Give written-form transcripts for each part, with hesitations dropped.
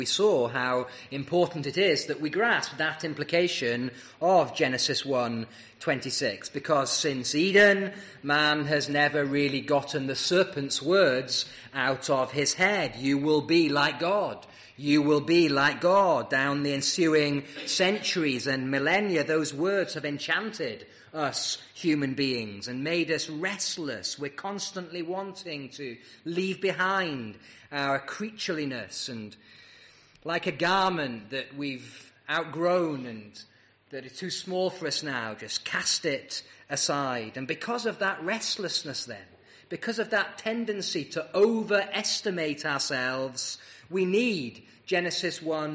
We saw how important it is that we grasp that implication of Genesis 1:26, because since Eden, man has never really gotten the serpent's words out of his head. You will be like God. You will be like God. Down the ensuing centuries and millennia, those words have enchanted us human beings and made us restless. We're constantly wanting to leave behind our creatureliness and, like a garment that we've outgrown and that is too small for us now, just cast it aside. And because of that restlessness then, because of that tendency to overestimate ourselves, we need Genesis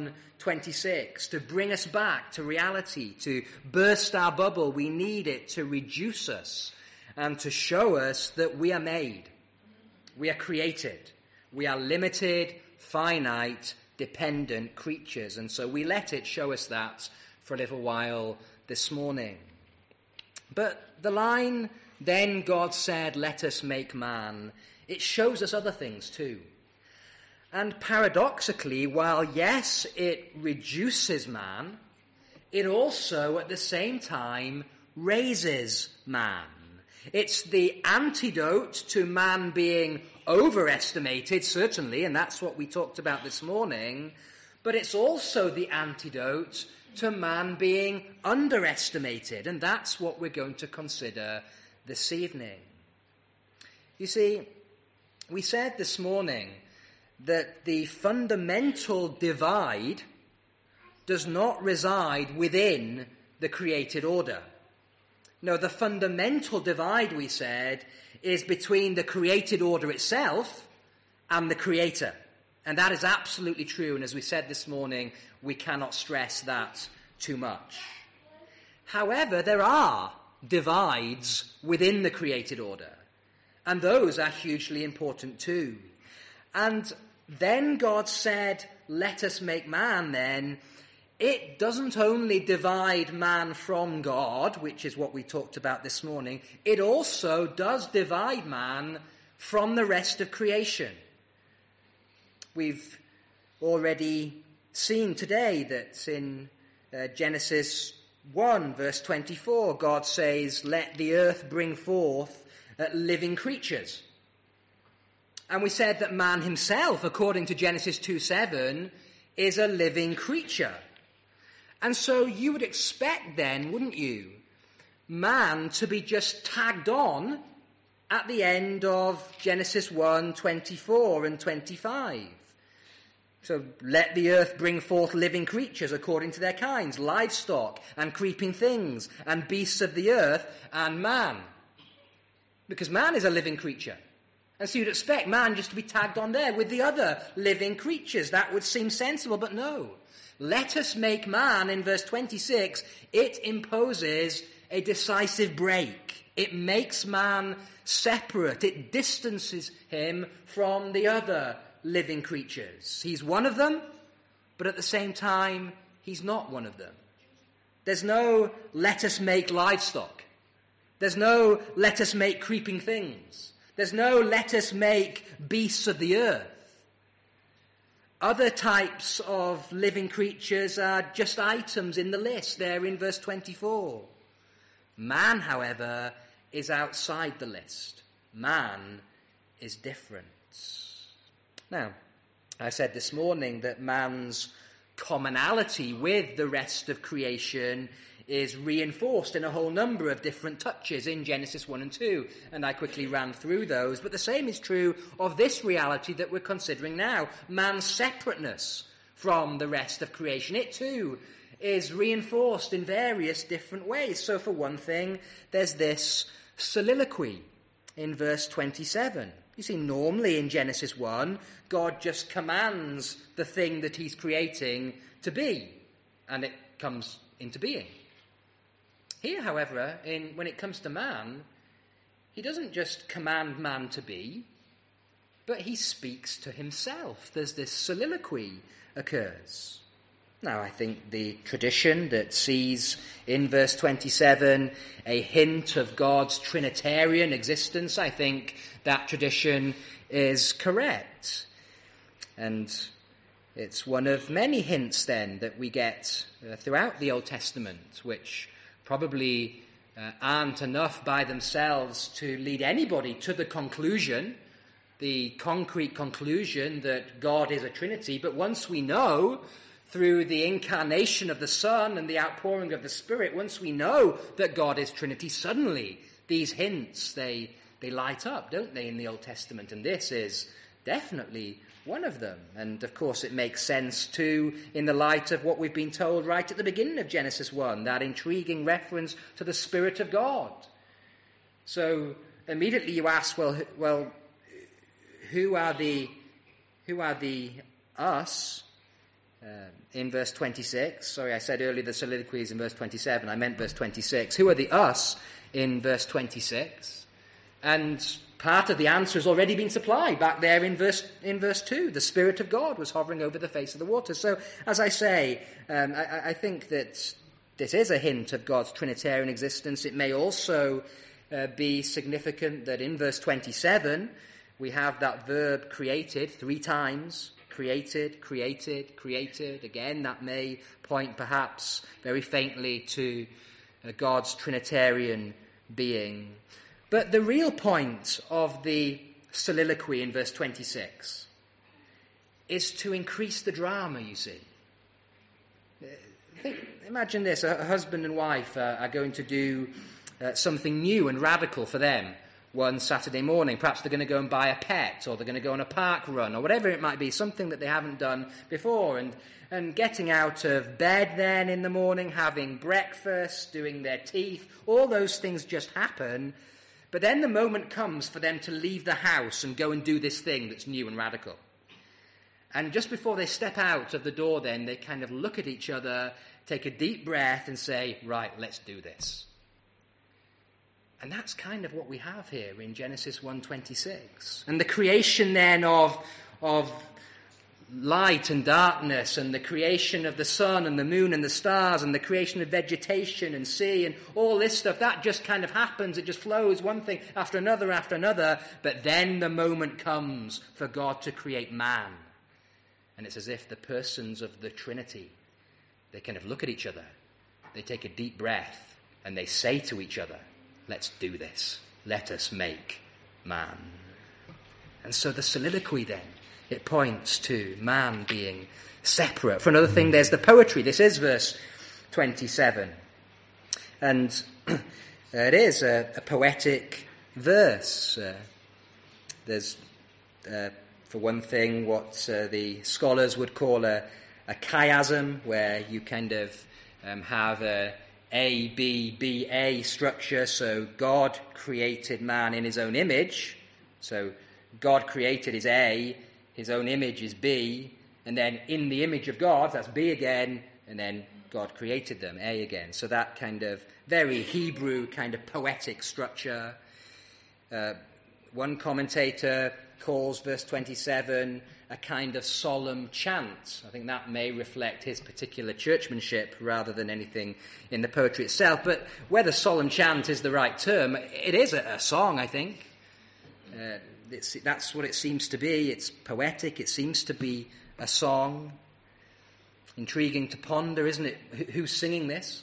1:26 to bring us back to reality, to burst our bubble. We need it to reduce us and to show us that we are made, we are created, we are limited, finite, dependent creatures. And so we let it show us that for a little while this morning. But the line, then God said, let us make man, it shows us other things too. And paradoxically, while yes, it reduces man, it also at the same time raises man. It's the antidote to man being overestimated, certainly, and that's what we talked about this morning, but it's also the antidote to man being underestimated, and that's what we're going to consider this evening. You see, we said this morning that the fundamental divide does not reside within the created order. No, the fundamental divide, we said, is between the created order itself and the Creator. And that is absolutely true, and as we said this morning, we cannot stress that too much. However, there are divides within the created order, and those are hugely important too. And then God said, let us make man then. It doesn't only divide man from God, which is what we talked about this morning, it also does divide man from the rest of creation. We've already seen today that in Genesis 1, verse 24, God says, let the earth bring forth living creatures. And we said that man himself, according to Genesis 2:7, is a living creature. And so you would expect then, wouldn't you, man to be just tagged on at the end of Genesis 1:24 and 25. So let the earth bring forth living creatures according to their kinds, livestock and creeping things and beasts of the earth and man. Because man is a living creature. And so you'd expect man just to be tagged on there with the other living creatures. That would seem sensible, but no. Let us make man, in verse 26, it imposes a decisive break. It makes man separate. It distances him from the other living creatures. He's one of them, but at the same time, he's not one of them. There's no let us make livestock. There's no let us make creeping things. There's no let us make beasts of the earth. Other types of living creatures are just items in the list there in verse 24. Man, however, is outside the list. Man is different. Now, I said this morning that man's commonality with the rest of creation is reinforced in a whole number of different touches in Genesis 1 and 2, and I quickly ran through those, but the same is true of this reality that we're considering now, man's separateness from the rest of creation. It too is reinforced in various different ways. So for one thing, there's this soliloquy in verse 27. You see, normally in Genesis 1, God just commands the thing that he's creating to be, and it comes into being. Here, however, when it comes to man, he doesn't just command man to be, but he speaks to himself. There's this soliloquy occurs. Now, I think the tradition that sees in verse 27 a hint of God's Trinitarian existence, I think that tradition is correct. And It's one of many hints then that we get throughout the Old Testament, which probably aren't enough by themselves to lead anybody to the conclusion, the concrete conclusion that God is a Trinity. But once we know, through the incarnation of the Son and the outpouring of the Spirit, once we know that God is Trinity, suddenly these hints, they light up, don't they, in the Old Testament? And this is definitely one of them. And of course it makes sense too in the light of what we've been told right at the beginning of Genesis 1, that intriguing reference to the Spirit of God. So immediately you ask, well, who are the us? In verse 26, sorry, I said earlier the soliloquy is in verse 27, I meant verse 26. Who are the us in verse 26? And part of the answer has already been supplied back there in verse 2. The Spirit of God was hovering over the face of the water. So, as I say, I think that this is a hint of God's Trinitarian existence. It may also be significant that in verse 27 we have that verb created 3 times. Created, created, created. Again, that may point perhaps very faintly to God's Trinitarian being. But the real point of the soliloquy in verse 26 is to increase the drama, you see. Imagine this, a husband and wife are going to do something new and radical for them one Saturday morning. Perhaps they're going to go and buy a pet, or they're going to go on a park run, or whatever it might be, something that they haven't done before. And getting out of bed then in the morning, having breakfast, doing their teeth, all those things just happen. But then the moment comes for them to leave the house and go and do this thing that's new and radical. And just before they step out of the door then, they kind of look at each other, take a deep breath and say, right, let's do this. And that's kind of what we have here in Genesis 1:26. And the creation then of light and darkness, and the creation of the sun and the moon and the stars, and the creation of vegetation and sea and all this stuff, that just kind of happens. It just flows, one thing after another. But then the moment comes for God to create man. And it's as if the persons of the Trinity, they kind of look at each other, they take a deep breath, and they say to each other, let's do this. Let us make man. And so the soliloquy then, it points to man being separate. For another thing, there's the poetry. This is verse 27. And it is a poetic verse. There's, for one thing, what the scholars would call a chiasm, where you kind of have A, B, B, A structure. So God created man in his own image. So God created is A, his own image is B, and then in the image of God, that's B again, and then God created them, A again. So that kind of very Hebrew kind of poetic structure. One commentator calls verse 27 a kind of solemn chant. I think that may reflect his particular churchmanship rather than anything in the poetry itself. But whether solemn chant is the right term, it is a song, I think. That's what it seems to be. It's poetic. It seems to be a song. Intriguing to ponder, isn't it? Who's singing this?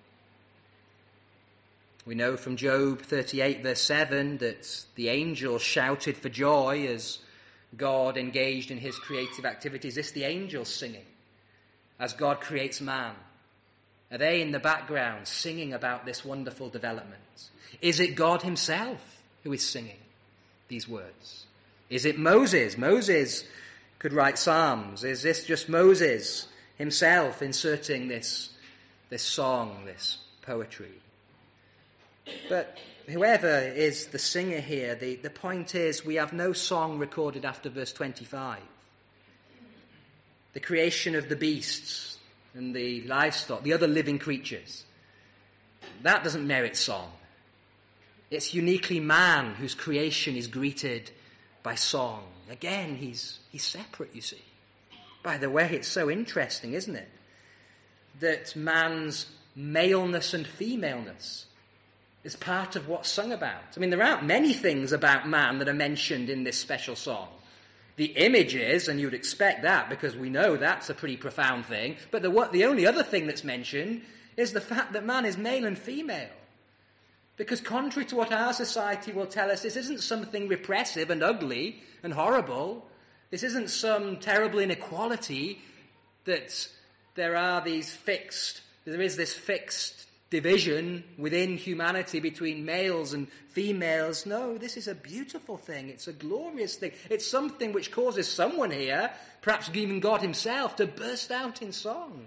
We know from Job 38 verse 7 that the angels shouted for joy as God engaged in his creative activities. Is this the angels singing as God creates man? Are they in the background singing about this wonderful development? Is it God himself who is singing these words? Is it Moses? Moses could write psalms. Is this just Moses himself inserting this song, this poetry? But whoever is the singer here, the point is we have no song recorded after verse 25. The creation of the beasts and the livestock, the other living creatures, that doesn't merit song. It's uniquely man whose creation is greeted by song. Again, he's separate, you see. By the way, it's so interesting, isn't it? That man's maleness and femaleness is part of what's sung about. I mean, there aren't many things about man that are mentioned in this special song. the image is, and you'd expect that because we know that's a pretty profound thing, but the only other thing that's mentioned is the fact that man is male and female. Because contrary to what our society will tell us, this isn't something repressive and ugly and horrible. This isn't some terrible inequality that there is this fixed division within humanity between males and females. No, this is a beautiful thing. It's a glorious thing. It's something which causes someone here, perhaps even God himself, to burst out in song.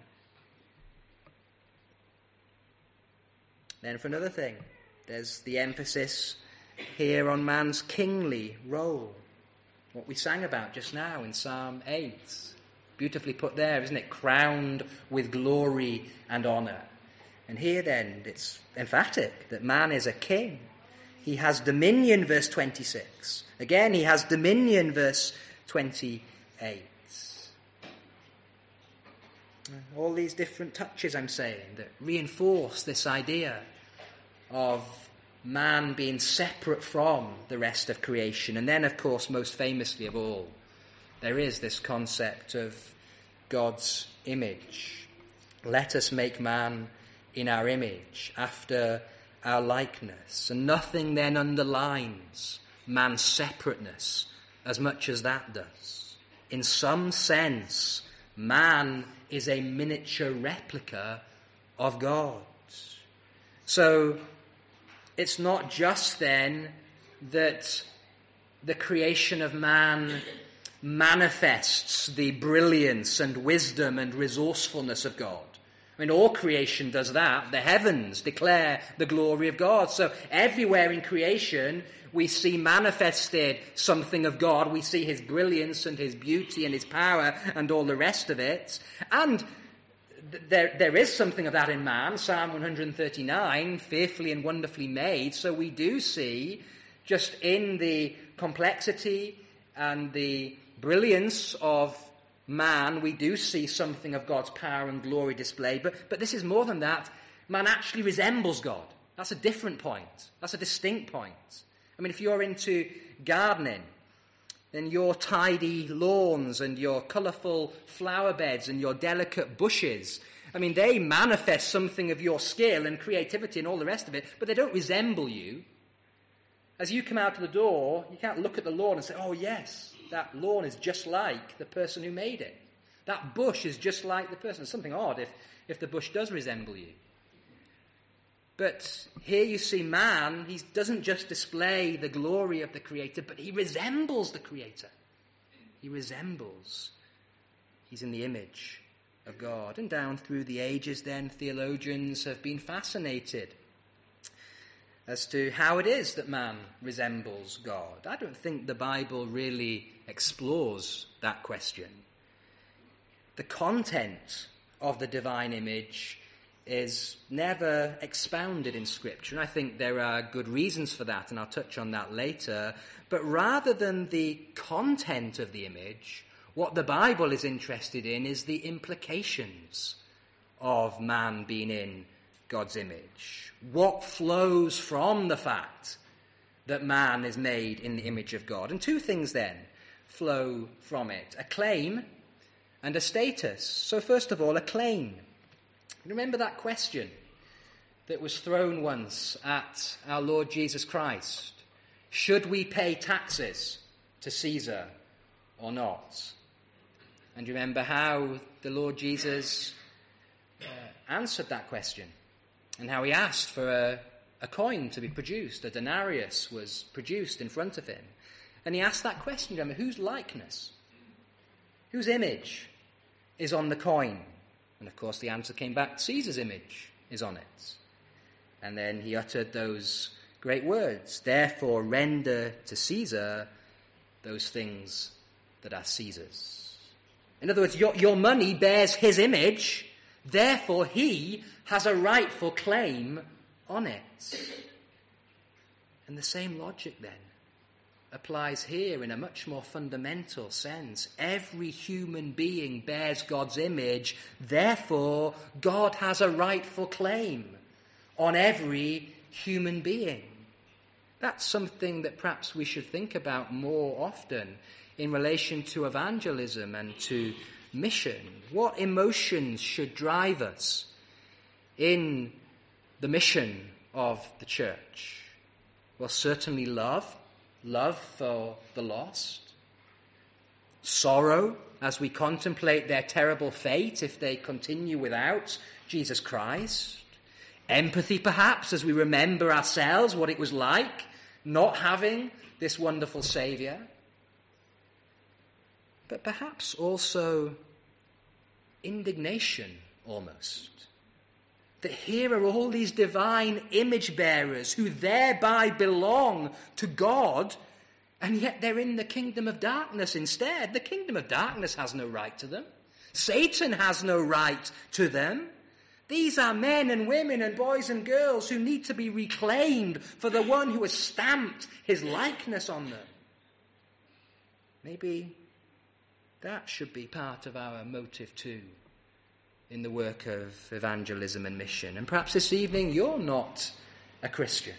Then for another thing, there's the emphasis here on man's kingly role. What we sang about just now in Psalm 8. Beautifully put there, isn't it? Crowned with glory and honour. And here then, it's emphatic that man is a king. He has dominion, verse 26. Again, he has dominion, verse 28. All these different touches, I'm saying, that reinforce this idea of man being separate from the rest of creation. And then, of course, most famously of all, there is this concept of God's image. Let us make man in our image, after our likeness. And nothing then underlines man's separateness as much as that does. In some sense, man is a miniature replica of God. So it's not just then that the creation of man manifests the brilliance and wisdom and resourcefulness of God. I mean, all creation does that. The heavens declare the glory of God. So everywhere in creation, we see manifested something of God. We see his brilliance and his beauty and his power and all the rest of it. And there is something of that in man. Psalm 139, fearfully and wonderfully made. So we do see, just in the complexity and the brilliance of man, we do see something of God's power and glory displayed. But this is more than that. Man actually resembles God. That's a different point. That's a distinct point. I mean, if you're into gardening, then your tidy lawns and your colourful flower beds and your delicate bushes, I mean, they manifest something of your skill and creativity and all the rest of it, but they don't resemble you. As you come out of the door, you can't look at the lawn and say, oh yes, that lawn is just like the person who made it. That bush is just like the person. It's something odd if the bush does resemble you. But here you see man, he doesn't just display the glory of the Creator, but he resembles the Creator. He resembles. He's in the image of God. And down through the ages then, theologians have been fascinated as to how it is that man resembles God. I don't think the Bible really explores that question. The content of the divine image is never expounded in Scripture, and I think there are good reasons for that, and I'll touch on that later. But rather than the content of the image, what the Bible is interested in is the implications of man being in God's image. What flows from the fact that man is made in the image of God? And two things then flow from it: a claim and a status. So first of all, a claim. Remember that question that was thrown once at our Lord Jesus Christ? Should we pay taxes to Caesar or not? And remember how the Lord Jesus answered that question, and how he asked for a coin to be produced. A denarius was produced in front of him. And he asked that question, remember, whose likeness, whose image is on the coin? And of course the answer came back, Caesar's image is on it. And then he uttered those great words, therefore render to Caesar those things that are Caesar's. In other words, your money bears his image, therefore he has a rightful claim on it. And the same logic then applies here in a much more fundamental sense. Every human being bears God's image, therefore God has a rightful claim on every human being. That's something that perhaps we should think about more often. in relation to evangelism and to mission? What emotions should drive us in the mission of the church? Well, certainly love for the lost. Sorrow as we contemplate their terrible fate if they continue without Jesus Christ. Empathy, perhaps, as we remember ourselves what it was like not having this wonderful Saviour. But perhaps also indignation, almost. That here are all these divine image bearers who thereby belong to God, and yet they're in the kingdom of darkness instead. The kingdom of darkness has no right to them. Satan has no right to them. These are men and women and boys and girls who need to be reclaimed for the one who has stamped his likeness on them. Maybe that should be part of our motive too in the work of evangelism and mission. And perhaps this evening you're not a Christian.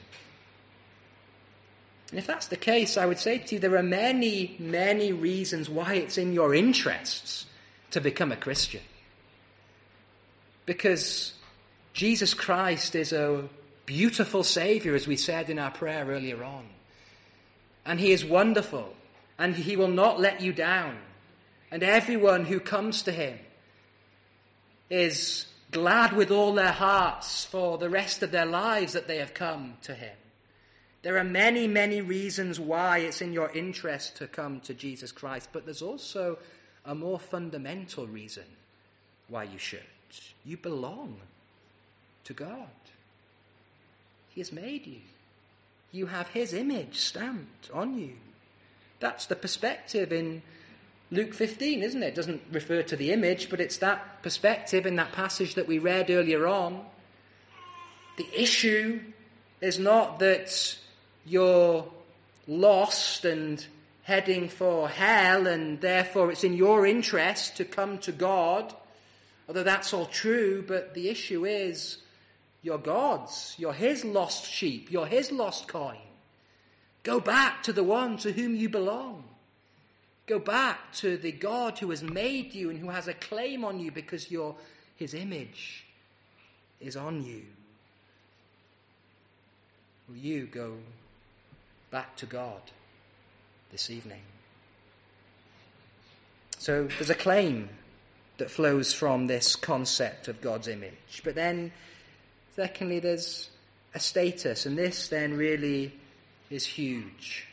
And if that's the case, I would say to you there are many, many reasons why it's in your interests to become a Christian. Because Jesus Christ is a beautiful Saviour, as we said in our prayer earlier on. And he is wonderful, and he will not let you down. And everyone who comes to him is glad with all their hearts for the rest of their lives that they have come to him. There are many, many reasons why it's in your interest to come to Jesus Christ, but there's also a more fundamental reason why you should. You belong to God. He has made you. You have his image stamped on you. That's the perspective in Luke 15, isn't it? It doesn't refer to the image, but it's that perspective in that passage that we read earlier on. The issue is not that you're lost and heading for hell, and therefore it's in your interest to come to God, although that's all true, but the issue is you're God's. You're his lost sheep. You're his lost coin. Go back to the one to whom you belong. Go back to the God who has made you and who has a claim on you because his image is on you. Will you go back to God this evening? So there's a claim that flows from this concept of God's image. But then, secondly, there's a status, and this then really is huge.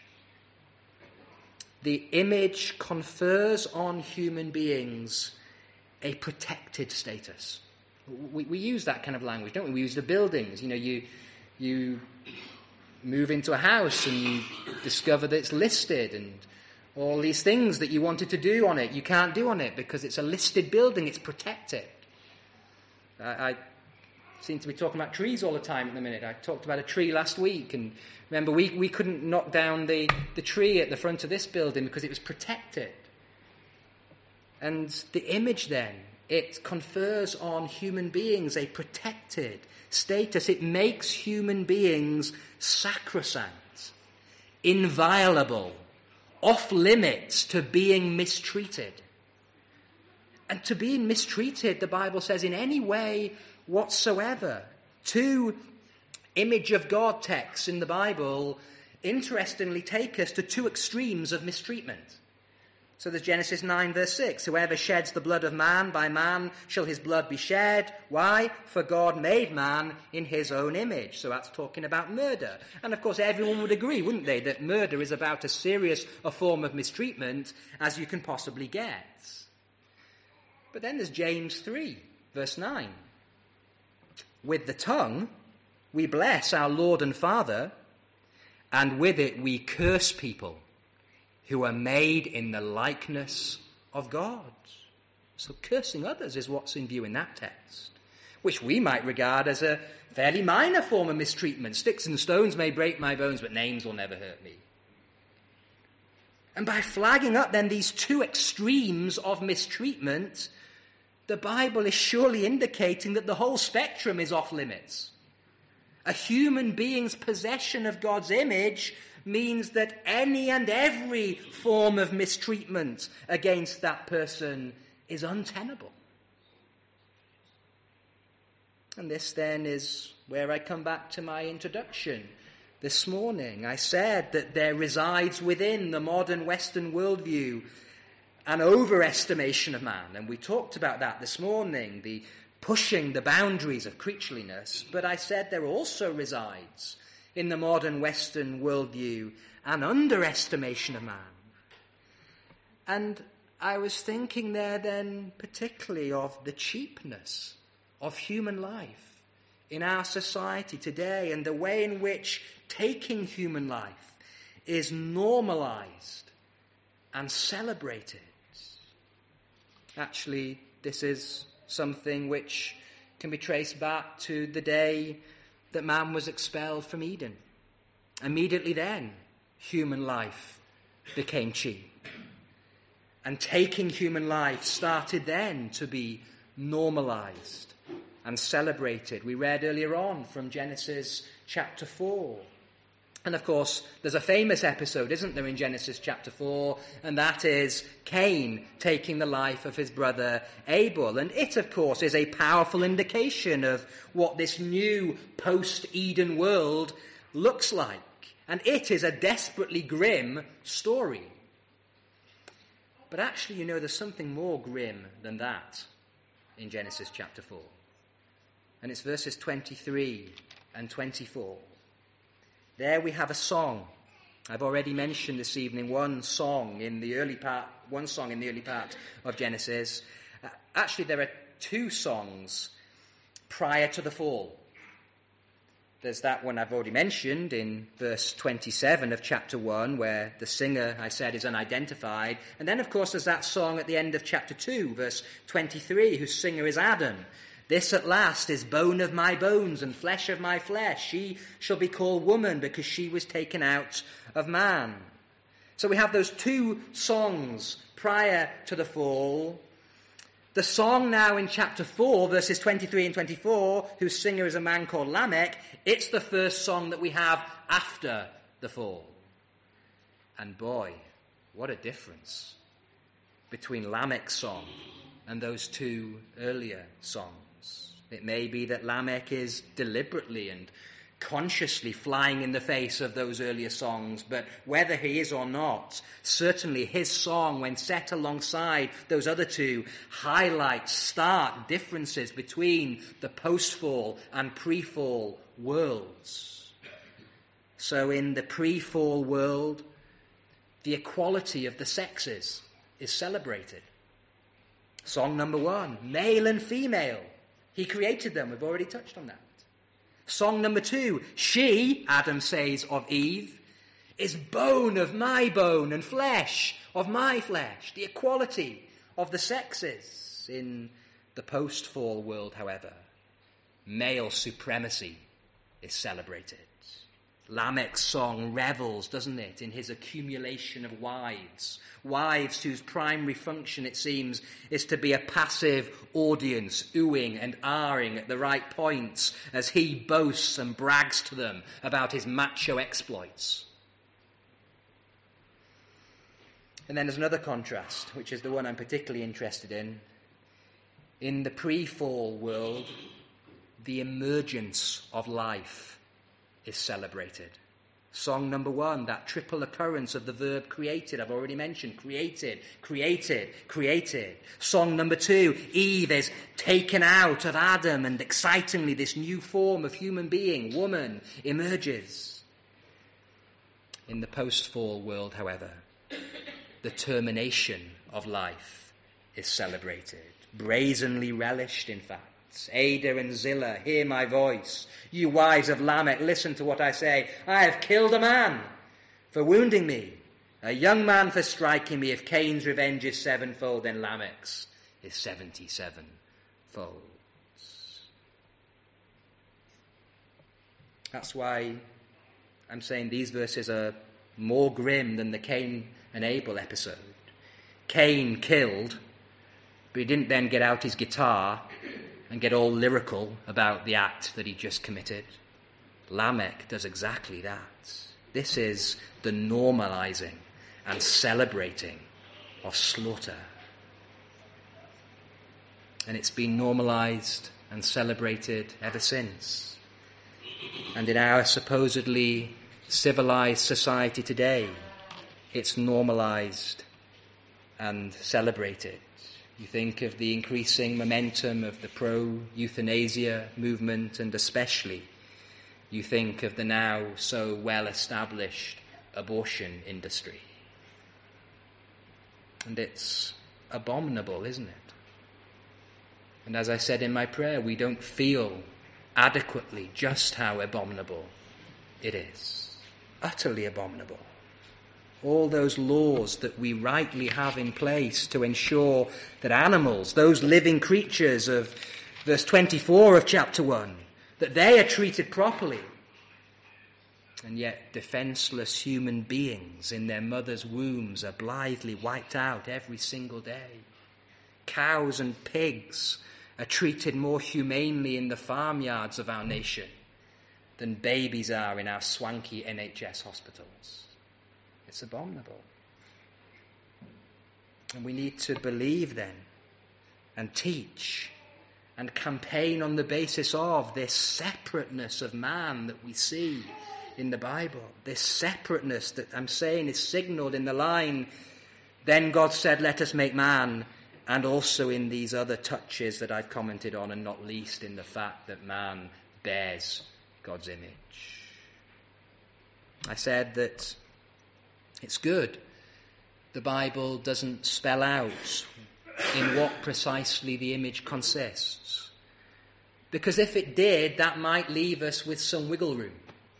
The image confers on human beings a protected status. We use that kind of language, don't we? We use the buildings. You move into a house and you discover that it's listed, and all these things that you wanted to do on it, you can't do on it because it's a listed building, it's protected. I seem to be talking about trees all the time at the minute. I talked about a tree last week, and remember, we couldn't knock down the tree at the front of this building because it was protected. And the image then, it confers on human beings a protected status. It makes human beings sacrosanct, inviolable, off limits to being mistreated. And to being mistreated, the Bible says, in any way whatsoever. 2 image of God texts in the Bible, interestingly, take us to 2 extremes of mistreatment. So there's Genesis 9 verse 6. Whoever sheds the blood of man, by man shall his blood be shed. Why? For God made man in his own image. So that's talking about murder. And of course everyone would agree, wouldn't they, that murder is about as serious a form of mistreatment as you can possibly get. But then there's James 3 verse 9. With the tongue we bless our Lord and Father, and with it we curse people who are made in the likeness of God. So cursing others is what's in view in that text, which we might regard as a fairly minor form of mistreatment. Sticks and stones may break my bones, but names will never hurt me. And by flagging up then these 2 extremes of mistreatment, the Bible is surely indicating that the whole spectrum is off limits. A human being's possession of God's image means that any and every form of mistreatment against that person is untenable. And this then is where I come back to my introduction this morning. I said that there resides within the modern Western worldview an overestimation of man, and we talked about that this morning, the pushing the boundaries of creatureliness. But I said there also resides in the modern Western worldview an underestimation of man. And I was thinking there then particularly of the cheapness of human life in our society today, and the way in which taking human life is normalized and celebrated. Actually, this is something which can be traced back to the day that man was expelled from Eden. Immediately then, human life became cheap. And taking human life started then to be normalized and celebrated. We read earlier on from Genesis chapter 4. And of course, there's a famous episode, isn't there, in Genesis chapter 4, and that is Cain taking the life of his brother Abel. And it, of course, is a powerful indication of what this new post-Eden world looks like. And it is a desperately grim story. But actually, you know, there's something more grim than that in Genesis chapter 4. And it's verses 23 and 24. There we have a song. I've already mentioned this evening one song in the early part of Genesis. Actually, there are two songs prior to the fall. There's that one I've already mentioned in verse 27 of chapter 1, where the singer, I said, is unidentified. And then, of course, there's that song at the end of chapter 2, verse 23, whose singer is Adam. This at last is bone of my bones and flesh of my flesh. She shall be called woman because she was taken out of man. So we have those two songs prior to the fall. The song now in chapter 4, verses 23 and 24, whose singer is a man called Lamech, it's the first song that we have after the fall. And boy, what a difference between Lamech's song and those two earlier songs. It may be that Lamech is deliberately and consciously flying in the face of those earlier songs, but whether he is or not, certainly his song, when set alongside those other two, highlights stark differences between the post-fall and pre-fall worlds. So in the pre-fall world, the equality of the sexes is celebrated. Song number 1, male and female. He created them. We've already touched on that. Song number 2, she, Adam says of Eve, is bone of my bone and flesh of my flesh. The equality of the sexes. In the post-fall world, however, male supremacy is celebrated. Lamech's song revels, doesn't it, in his accumulation of wives. Wives whose primary function, it seems, is to be a passive audience, oohing and ahhing at the right points as he boasts and brags to them about his macho exploits. And then there's another contrast, which is the one I'm particularly interested in. In the pre-fall world, the emergence of life is celebrated. Song number 1, that triple occurrence of the verb created, I've already mentioned. Created, created, created. Song number 2, Eve is taken out of Adam, and excitingly this new form of human being, woman, emerges. In the post-fall world, however, the termination of life is celebrated, brazenly relished, in fact. Ada and Zillah, hear my voice. You wives of Lamech, listen to what I say. I have killed a man for wounding me, a young man for striking me. If Cain's revenge is 7-fold, then Lamech's is 77-fold. That's why I'm saying these verses are more grim than the Cain and Abel episode. Cain killed, but he didn't then get out his guitar and get all lyrical about the act that he just committed. Lamech does exactly that. This is the normalizing and celebrating of slaughter. And it's been normalized and celebrated ever since. And in our supposedly civilized society today, it's normalized and celebrated. You think of the increasing momentum of the pro-euthanasia movement, and especially you think of the now so well-established abortion industry. And it's abominable, isn't it? And as I said in my prayer, we don't feel adequately just how abominable it is. Utterly abominable. All those laws that we rightly have in place to ensure that animals, those living creatures of verse 24 of chapter 1, that they are treated properly. And yet defenseless human beings in their mother's wombs are blithely wiped out every single day. Cows and pigs are treated more humanely in the farmyards of our nation than babies are in our swanky NHS hospitals. It's abominable. And we need to believe then and teach and campaign on the basis of this separateness of man that we see in the Bible. This separateness that I'm saying is signaled in the line, then God said, let us make man, and also in these other touches that I've commented on, and not least in the fact that man bears God's image. I said that it's good the Bible doesn't spell out in what precisely the image consists. Because if it did, that might leave us with some wiggle room.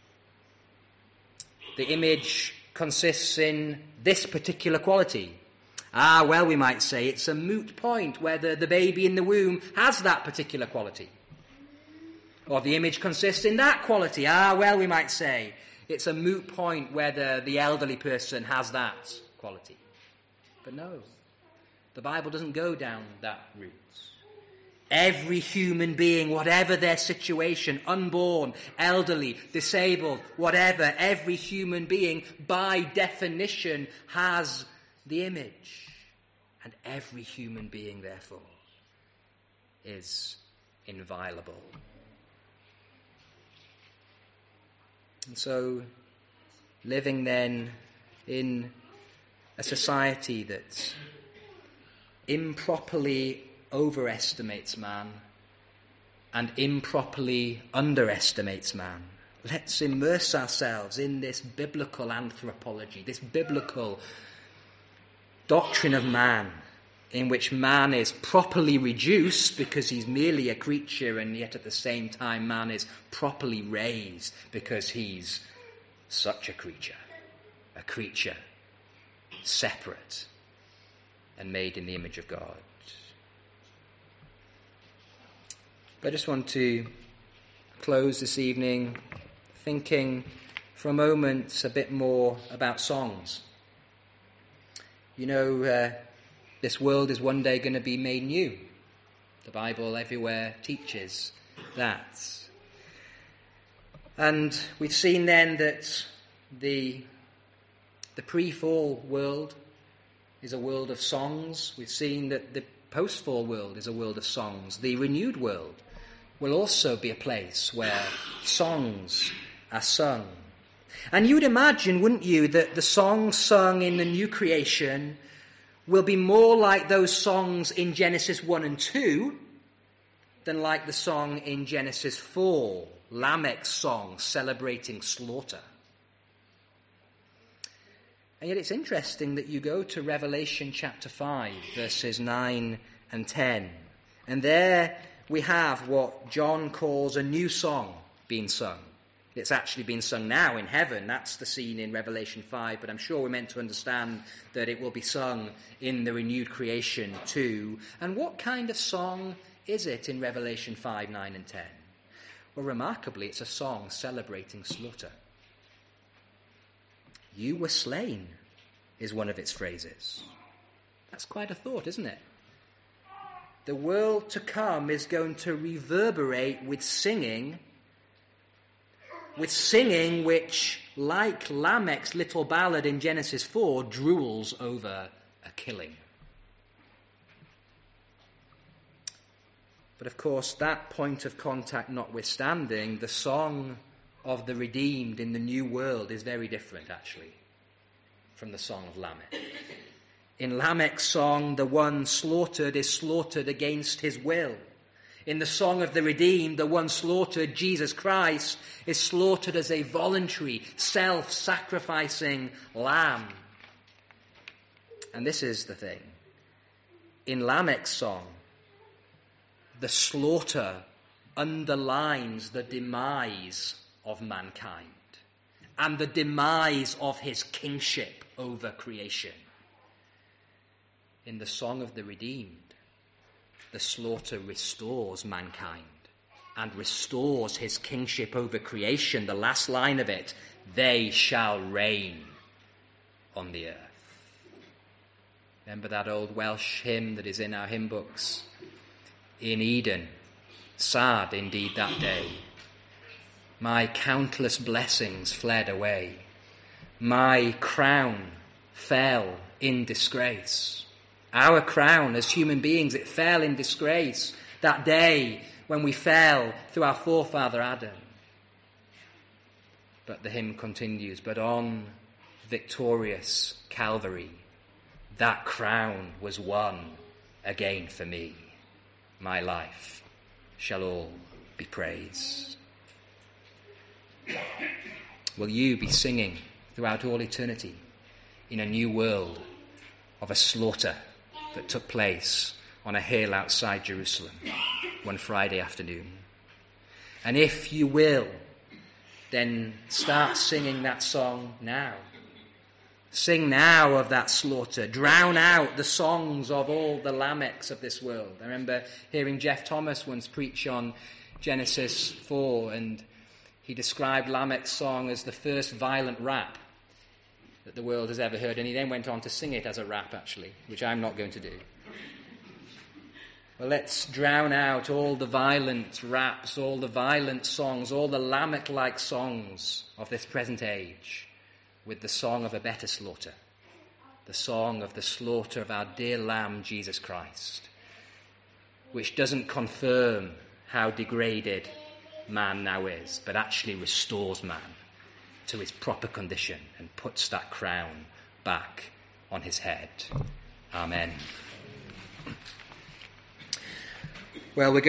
The image consists in this particular quality. Well, we might say it's a moot point whether the baby in the womb has that particular quality. Or the image consists in that quality. Well, we might say it's a moot point whether the elderly person has that quality. But no, the Bible doesn't go down that route. Every human being, whatever their situation, unborn, elderly, disabled, whatever, every human being, by definition, has the image. And every human being, therefore, is inviolable. And so, living then in a society that improperly overestimates man and improperly underestimates man, let's immerse ourselves in this biblical anthropology, this biblical doctrine of man, in which man is properly reduced because he's merely a creature, and yet at the same time man is properly raised because he's such a creature separate and made in the image of God. I just want to close this evening thinking for a moment a bit more about songs. You know, this world is one day going to be made new. The Bible everywhere teaches that. And we've seen then that the pre-fall world is a world of songs. We've seen that the post-fall world is a world of songs. The renewed world will also be a place where songs are sung. And you would imagine, wouldn't you, that the songs sung in the new creation will be more like those songs in Genesis 1 and 2 than like the song in Genesis 4, Lamech's song celebrating slaughter. And yet it's interesting that you go to Revelation chapter 5, verses 9 and 10, and there we have what John calls a new song being sung. It's actually being sung now in heaven. That's the scene in Revelation 5, but I'm sure we're meant to understand that it will be sung in the renewed creation too. And what kind of song is it in Revelation 5, 9 and 10? Well, remarkably, it's a song celebrating slaughter. You were slain is one of its phrases. That's quite a thought, isn't it? The world to come is going to reverberate with singing with singing which, like Lamech's little ballad in Genesis 4, drools over a killing. But of course, that point of contact notwithstanding, the song of the redeemed in the new world is very different, actually, from the song of Lamech. In Lamech's song, the one slaughtered is slaughtered against his will. In the song of the redeemed, the one slaughtered, Jesus Christ, is slaughtered as a voluntary, self-sacrificing lamb. And this is the thing. In Lamech's song, the slaughter underlines the demise of mankind and the demise of his kingship over creation. In the song of the redeemed, the slaughter restores mankind and restores his kingship over creation. The last line of it, they shall reign on the earth. Remember that old Welsh hymn that is in our hymn books? In Eden, sad indeed that day, my countless blessings fled away. My crown fell in disgrace. Our crown as human beings, it fell in disgrace that day when we fell through our forefather Adam. But the hymn continues, but on victorious Calvary, that crown was won again for me. My life shall all be praised. Will you be singing throughout all eternity in a new world of a slaughter that took place on a hill outside Jerusalem one Friday afternoon? And if you will, then start singing that song now. Sing now of that slaughter. Drown out the songs of all the Lamechs of this world. I remember hearing Jeff Thomas once preach on Genesis 4, and he described Lamech's song as the first violent rap that the world has ever heard, and he then went on to sing it as a rap, actually, which I'm not going to do. Well, let's drown out all the violent raps, all the violent songs, all the Lamech-like songs of this present age with the song of a better slaughter, the song of the slaughter of our dear Lamb, Jesus Christ, which doesn't confirm how degraded man now is, but actually restores man to his proper condition and puts that crown back on his head. Amen. Well, we're going